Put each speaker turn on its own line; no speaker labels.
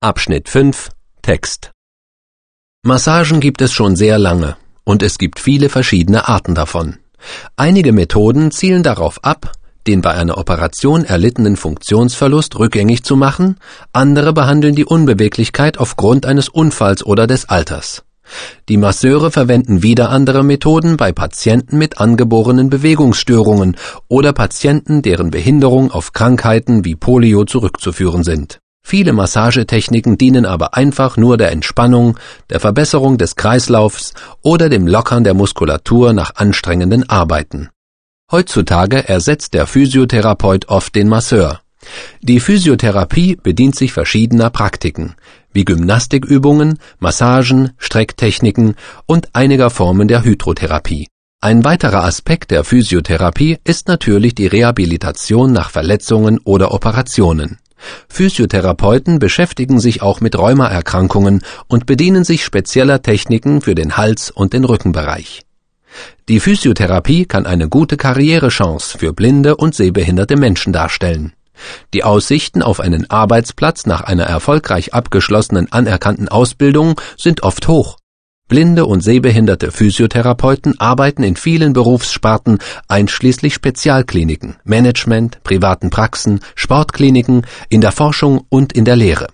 Abschnitt 5 Text. Massagen gibt es schon sehr lange und es gibt viele verschiedene Arten davon. Einige Methoden zielen darauf ab, den bei einer Operation erlittenen Funktionsverlust rückgängig zu machen, andere behandeln die Unbeweglichkeit aufgrund eines Unfalls oder des Alters. Die Masseure verwenden wieder andere Methoden bei Patienten mit angeborenen Bewegungsstörungen oder Patienten, deren Behinderung auf Krankheiten wie Polio zurückzuführen sind. Viele Massagetechniken dienen aber einfach nur der Entspannung, der Verbesserung des Kreislaufs oder dem Lockern der Muskulatur nach anstrengenden Arbeiten. Heutzutage ersetzt der Physiotherapeut oft den Masseur. Die Physiotherapie bedient sich verschiedener Praktiken, wie Gymnastikübungen, Massagen, Strecktechniken und einiger Formen der Hydrotherapie. Ein weiterer Aspekt der Physiotherapie ist natürlich die Rehabilitation nach Verletzungen oder Operationen. Physiotherapeuten beschäftigen sich auch mit Rheumaerkrankungen und bedienen sich spezieller Techniken für den Hals- und den Rückenbereich. Die Physiotherapie kann eine gute Karrierechance für blinde und sehbehinderte Menschen darstellen. Die Aussichten auf einen Arbeitsplatz nach einer erfolgreich abgeschlossenen anerkannten Ausbildung sind oft hoch. Blinde und sehbehinderte Physiotherapeuten arbeiten in vielen Berufssparten einschließlich Spezialkliniken, Management, privaten Praxen, Sportkliniken, in der Forschung und in der Lehre.